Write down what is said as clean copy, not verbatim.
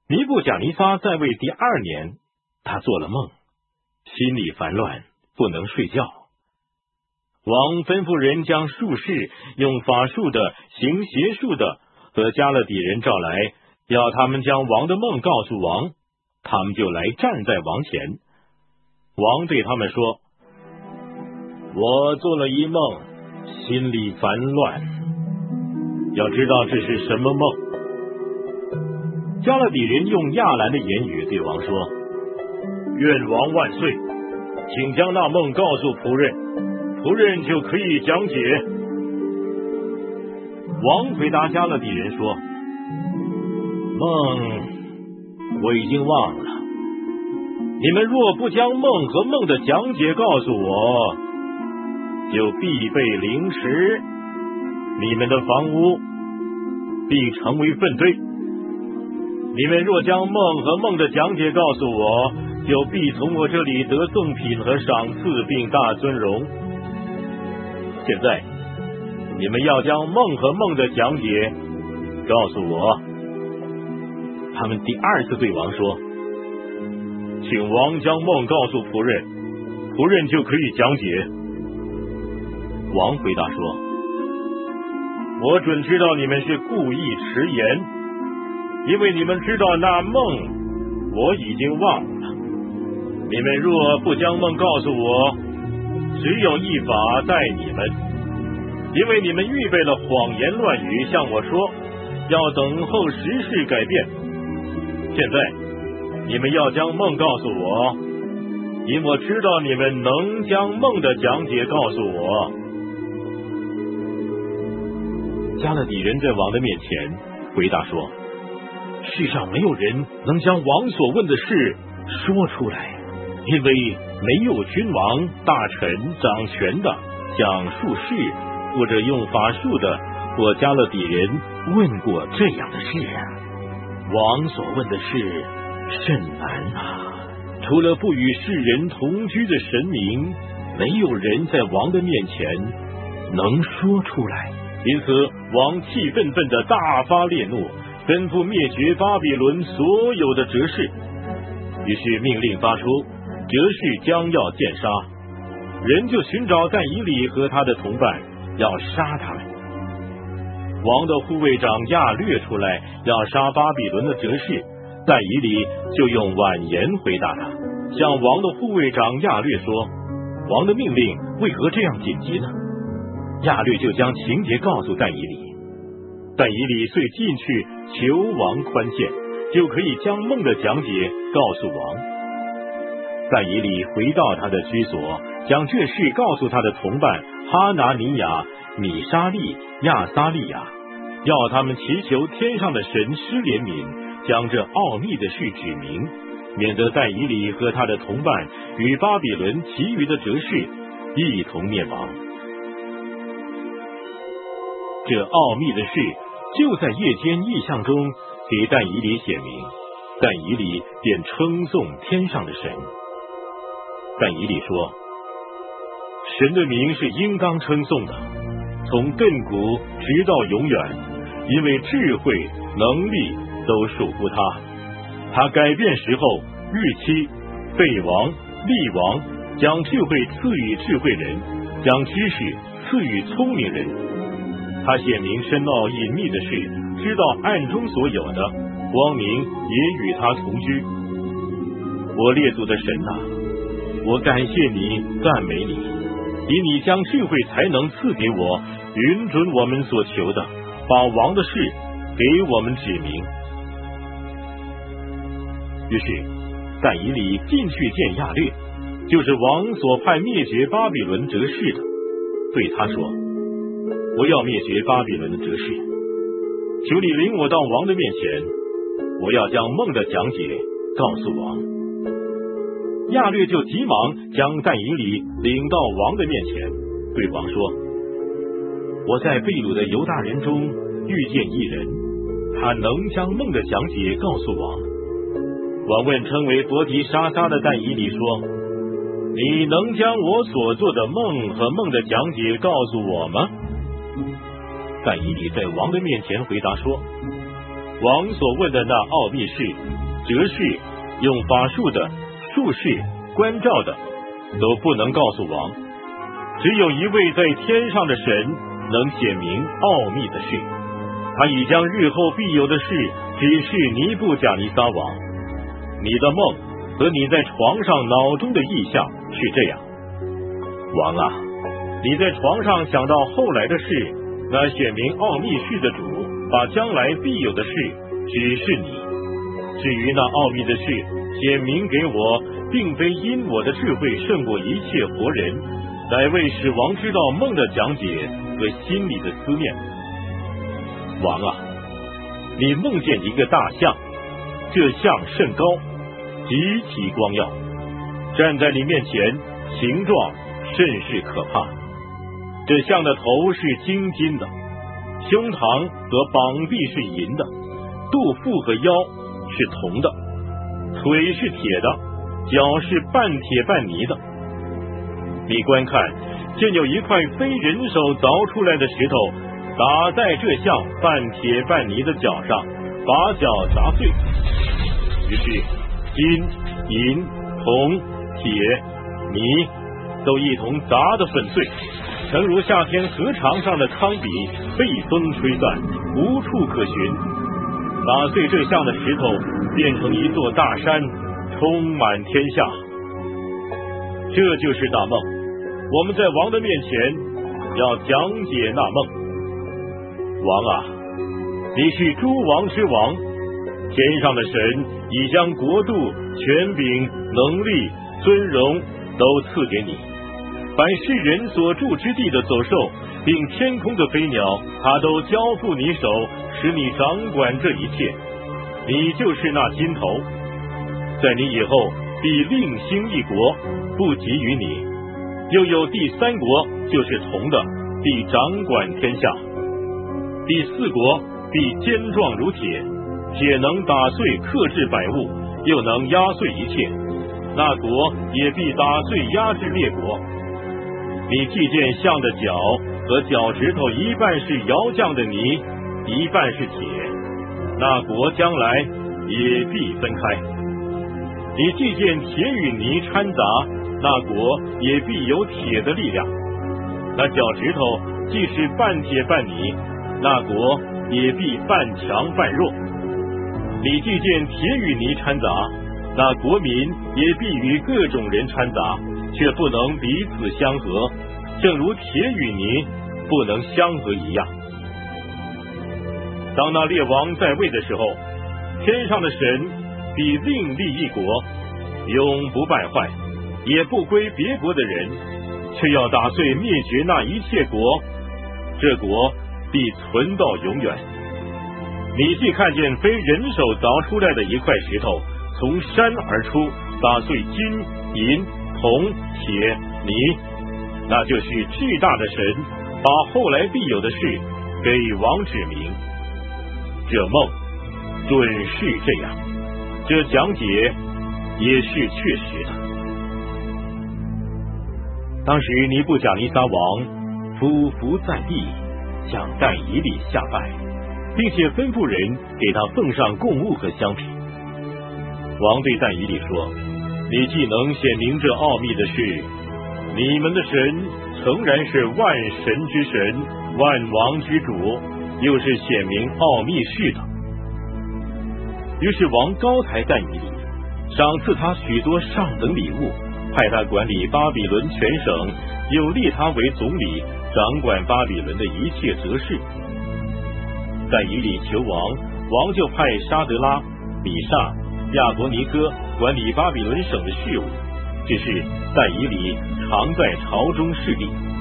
尼布甲尼撒在位第2年，他做了梦，心里烦乱，不能睡觉。王吩咐人将术士、用法术的、行邪术的和加勒底人召来，要他们将王的梦告诉王。他们就来站在王前。王对他们说：我做了一梦，心里烦乱，要知道这是什么梦。加勒底人用亚兰的言语对王说：愿王万岁，请将那梦告诉仆人，仆人就可以讲解。王回答加勒底人说：梦我已经忘了，你们若不将梦和梦的讲解告诉我，就必被凌迟，你们的房屋必成为粪堆。你们若将梦和梦的讲解告诉我，就必从我这里得赠品和赏赐，并大尊荣。现在你们要将梦和梦的讲解告诉我。他们第2次对王说：请王将梦告诉仆人，仆人就可以讲解。王回答说：我准知道你们是故意迟延，因为你们知道那梦我已经忘了。你们若不将梦告诉我，只有一法待你们，因为你们预备了谎言乱语向我说，要等候时事改变。现在你们要将梦告诉我，因我知道你们能将梦的讲解告诉我。加勒底人在王的面前回答说：世上没有人能将王所问的事说出来，因为没有君王、大臣、掌权的、讲术士或者用法术的或加勒底人问过这样的事啊。王所问的事甚难啊，除了不与世人同居的神明，没有人在王的面前能说出来。因此王气愤愤地大发烈怒，吩咐灭绝巴比伦所有的哲士。于是命令发出，哲士将要见杀，人就寻找但以理和他的同伴，要杀他们。王的护卫长亚略出来要杀巴比伦的哲士，但以理就用婉言回答他，向王的护卫长亚略说：王的命令为何这样紧急呢？亚略就将情节告诉但以理，但以理遂进去求王宽限，就可以将梦的讲解告诉王。但以理回到他的居所，将这事告诉他的同伴哈拿尼亚、米沙利、亚撒利亚，要他们祈求天上的神施怜悯，将这奥秘的事指明，免得但以理和他的同伴与巴比伦其余的哲士一同灭亡。这奥秘的事就在夜间异象中给但以理写明，但以理便称颂天上的神。但以理说：神的名是应当称颂的，从亘古直到永远，因为智慧能力都属乎他。他改变时候、日期、废王、立王，将智慧赐予智慧人，将知识赐予聪明人。他显明深奥隐秘的事，知道暗中所有的，光明也与他同居。我列祖的神啊，我感谢你，赞美你，以你将智慧才能赐给我，允准我们所求的，把王的事给我们指明。于是但以理进去见亚略，就是王所派灭绝巴比伦哲士的，对他说：我要灭绝巴比伦的哲士，求你领我到王的面前，我要将梦的讲解告诉王。亚略就急忙将但以理领到王的面前，对王说：我在被掳的犹大人中遇见一人，他能将梦的讲解告诉王。王问称为伯提沙撒的但以理说：你能将我所做的梦和梦的讲解告诉我吗？但以理在王的面前回答说： 王所问的那奥秘事、哲事、用法术的、术士、关照的，都不能告诉王。只有一位在天上的神能显明奥秘的事，他已将日后必有的事指示尼布甲尼撒王。你的梦和你在床上脑中的意象是这样。王啊，你在床上想到后来的事，那显明奥秘事的主把将来必有的事指示你。至于那奥秘的事显明给我，并非因我的智慧胜过一切活人，乃为使王知道梦的讲解和心里的思念。王啊，你梦见一个大象，这象甚高，极其光耀，站在你面前，形状甚是可怕。这象的头是金的，胸膛和膀臂是银的，肚腹和腰是铜的，腿是铁的，脚是半铁半泥的。你观看，见有一块非人手凿出来的石头打在这像半铁半泥的脚上，把脚砸碎。于是金、银、铜、铁、泥都一同砸得粉碎，诚如夏天河床上的糠秕被风吹散，无处可寻。打碎这像的石头变成一座大山，充满天下。这就是大梦，我们在王的面前要讲解那梦。王啊，你是诸王之王，天上的神已将国度、权柄、能力、尊荣都赐给你。凡世人所住之地的走兽，并天空的飞鸟，他都交付你手，使你掌管这一切。你就是那金头，在你以后必另兴一国，不及于你。又有第三国，就是铜的，必掌管天下。第四国必坚壮如铁，铁能打碎克制百物，又能压碎一切。那国也必打碎压制列国。你既见象的脚和脚趾头一半是窑匠的泥，一半是铁，那国将来也必分开。你既见铁与泥掺杂，那国也必有铁的力量。那脚趾头既是半铁半泥，那国也必半强半弱。你既见铁与泥掺杂，那国民也必与各种人掺杂，却不能彼此相合，正如铁与泥不能相合一样。当那列王在位的时候，天上的神必另立一国，永不败坏，也不归别国的人，却要打碎灭绝那一切国，这国必存到永远。你既看见非人手凿出来的一块石头从山而出，打碎金、银、铜、铁、泥，那就是至大的神把后来必有的事给王指明。这梦准是这样，这讲解也是确实的。当时尼布甲尼撒王俯伏在地，向但以理下拜，并且吩咐人给他奉上供物和香品。王对但以理说：你既能显明这奥秘的事，你们的神诚然是万神之神，万王之主，又是显明奥秘事的。于是王高抬但以理，赏赐他许多上等礼物，派他管理巴比伦全省，又立他为总理，掌管巴比伦的一切责事。但以理求王，王就派沙德拉、米煞、亚伯尼哥管理巴比伦省的事务。只是但以理常在朝中侍立。